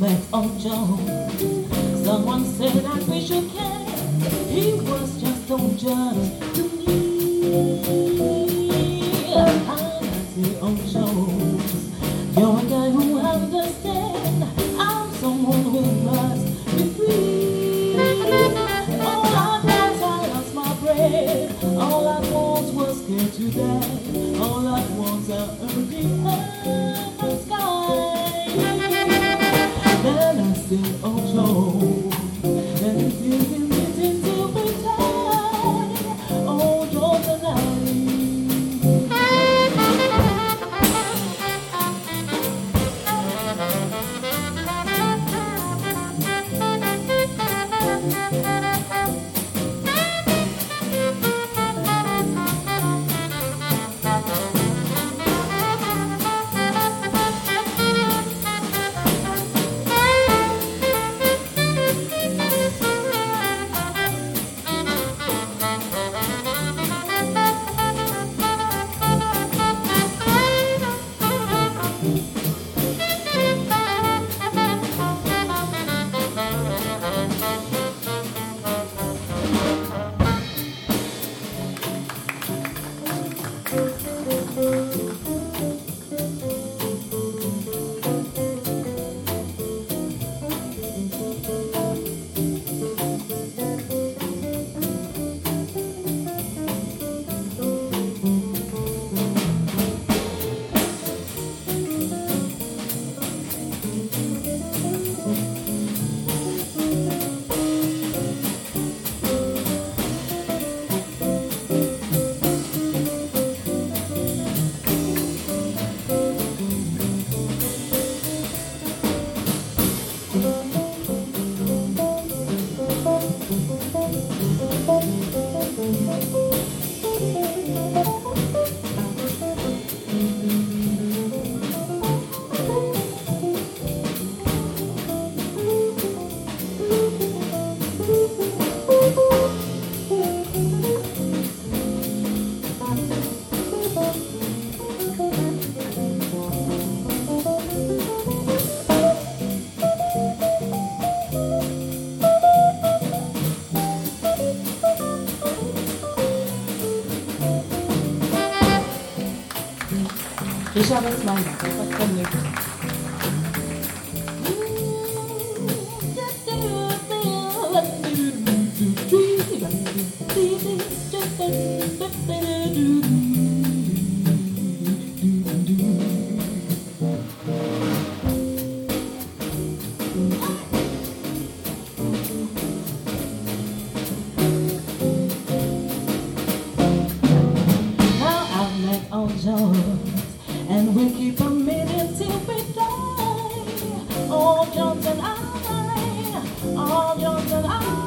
met old Joe. Someone said that we should care. He was just old Joe to me. I say old Joe, you're a guy who understands. I'm someone who must be free. All I want, I lost my breath. All I want was scared to die. All I want are earthly and sky. Then I say, oh Joe, and it's easy to be tired. Oh Joe tonight. Ich habe jetzt meine, was kann ich? Now I've met all Jones, and we'll keep a minute till we die. All Jones and I, all Jones and I.